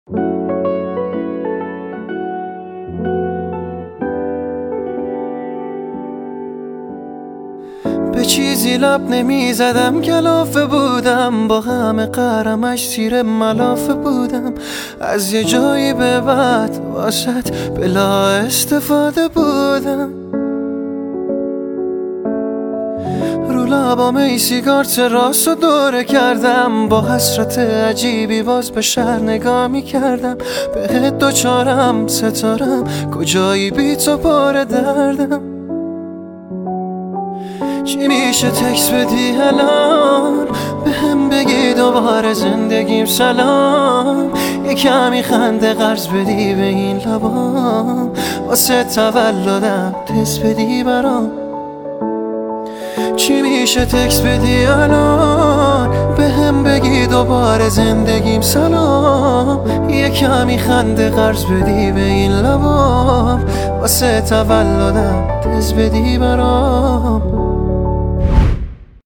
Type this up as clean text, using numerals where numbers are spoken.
به چیزی لب نمی زدم کلافه بودم، با همه قهرمش تیر ملافه بودم. از یه جایی به بعد واسط بلا استفاده بودم. رو لبام ای سیگار تراس و دوره کردم، با حسرت عجیبی باز به شهر نگاه می کردم. بهت دوچارم ستارم، کجایی بی تو پر دردم. چی میشه تکس بدی الان به هم بگی دوباره زندگیم سلام؟ یه کمی خنده قرض بدی به این لبام، واسه تولدم تست بدی برام. چی میشه تکس بدی الان به هم بگی دوباره زندگیم سلام؟ یه کمی خنده قرض بدی به این لبام، واسه تولدم تست بدی برام.